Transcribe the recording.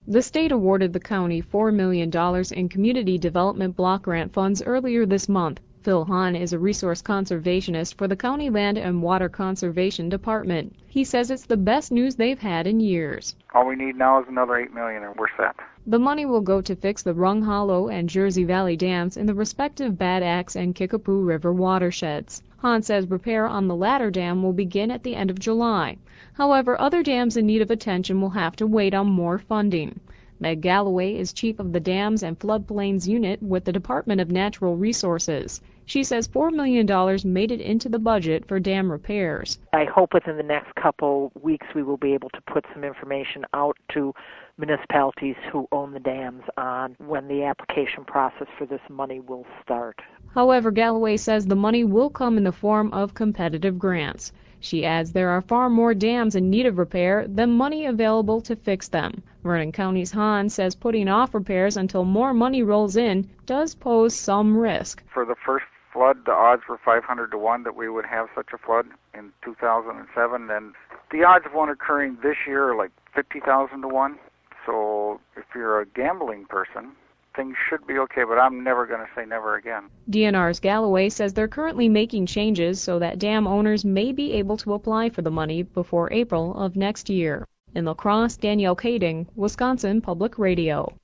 The state awarded the county $4 million in community development block grant funds earlier this month. Phil Hahn is a resource conservationist for the County Land and Water Conservation Department. He says it's the best news they've had in years. All we need now is another $8 million and we're set. The money will go to fix the Rung Hollow and Jersey Valley dams in the respective Bad Axe and Kickapoo River watersheds. Hahn says repair on the latter dam will begin at the end of July. However, other dams in need of attention will have to wait on more funding. Meg Galloway is chief of the Dams and Floodplains Unit with the Department of Natural Resources. She says $4 million made it into the budget for dam repairs. I hope within the next couple weeks we will be able to put some information out to municipalities who own the dams on when the application process for this money will start. However, Galloway says the money will come in the form of competitive grants. She adds there are far more dams in need of repair than money available to fix them. Vernon County's Hahn says putting off repairs until more money rolls in does pose some risk. For the first flood, the odds were 500 to 1 that we would have such a flood in 2007, and the odds of one occurring this year are like 50,000 to 1. So if you're a gambling person, things should be okay, but I'm never going to say never again. DNR's Galloway says they're currently making changes so that dam owners may be able to apply for the money before April of next year. In La Crosse, Danielle Kading, Wisconsin Public Radio.